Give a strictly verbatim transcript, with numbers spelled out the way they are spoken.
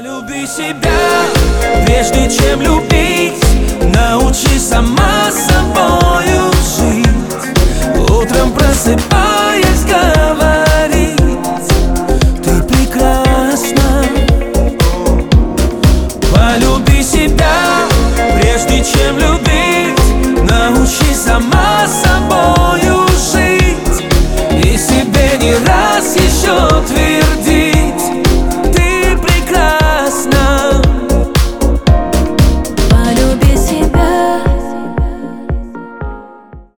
Полюби себя, прежде чем любить. Научись сама собою жить. Утром просыпайся.